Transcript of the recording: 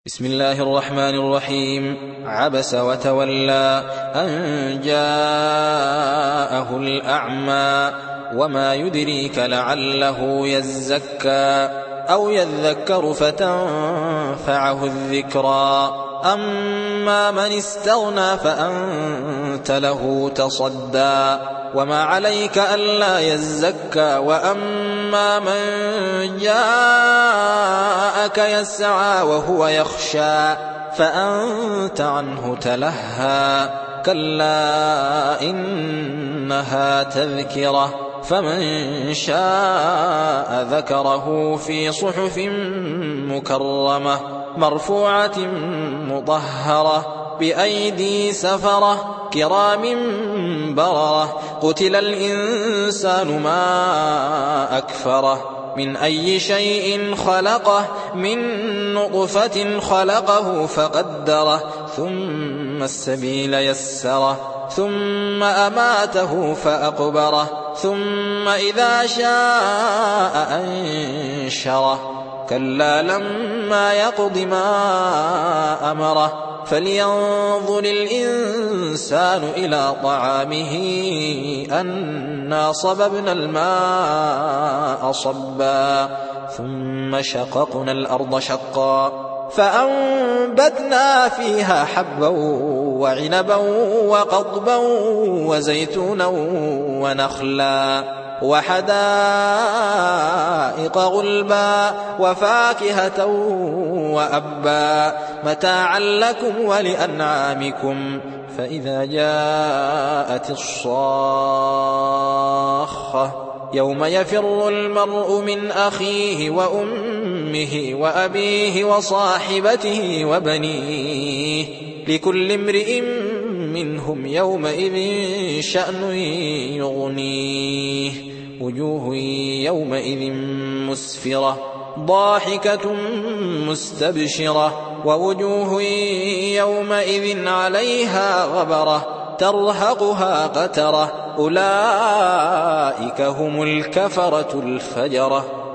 بسم الله الرحمن الرحيم. عبس وتولى أن جاءه الأعمى وما يدريك لعله يزكى أو يذكر فتنفعه الذكرى أما من استغنى فأنت له تصدى وما عليك ألا يزكى وأما من جاءك يسعى وهو يخشى فأنت عنه تلهى كلا إنها تذكرة فمن شاء ذكره في صحف مكرمة مرفوعة مطهرة بأيدي سفرة كرام بررة قتل الإنسان ما أكفره من أي شيء خلقه من نطفة خلقه فقدره ثم السبيل يسره ثم أماته فأقبره ثم إذا شاء أنشره كلا لما يقض ما أمره فلينظر الإنسان إلى طعامه أنا صببنا الماء صبا ثم شققنا الأرض شقا فأنبتنا فيها حبا وعنبا وقضبا وزيتونا ونخلا وحدائق غلبا وفاكهة وأبا متاعا لكم ولأنعامكم فإذا جاءت الصاخة يوم يفر المرء من أخيه وأمه وأبيه وصاحبته وبنيه لكل امرئ منهم يومئذ شأن يغنيه وجوه يومئذ مسفرة ضاحكة مستبشرة ووجوه يومئذ عليها غبرة ترهقها قترة أولئك هم الكفرة الفجرة.